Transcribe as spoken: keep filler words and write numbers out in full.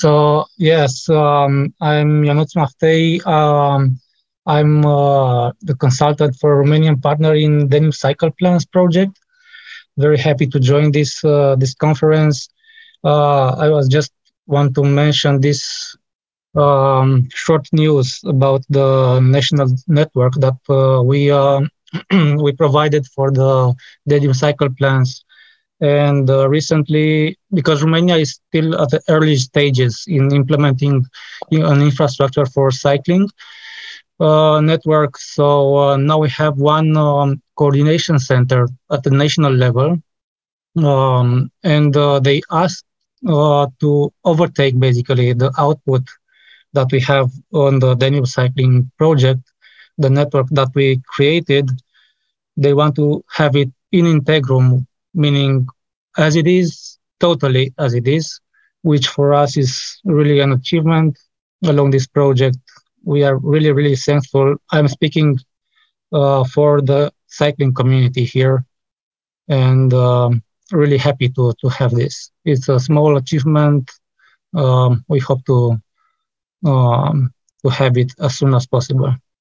So yes, um, I'm Ionuț Maftei. Um, I'm uh, the consultant for Romanian partner in Denim Cycle Plans project. Very happy to join this uh, this conference. Uh, I was just want to mention this um, short news about the national network that uh, we uh, we provided for the Denim Cycle Plans. And uh, recently, because Romania is still at the early stages in implementing an infrastructure for cycling uh, network, so uh, now we have one um, coordination center at the national level, um, and uh, they asked uh, to overtake basically the output that we have on the Danube cycling project, the network that we created. They want to have it in integrum, meaning as it is, totally as it is, which for us is really an achievement along this project. We are really, really thankful. I'm speaking uh, for the cycling community here, and um, really happy to, to have this. It's a small achievement. Um, we hope to um, to have it as soon as possible.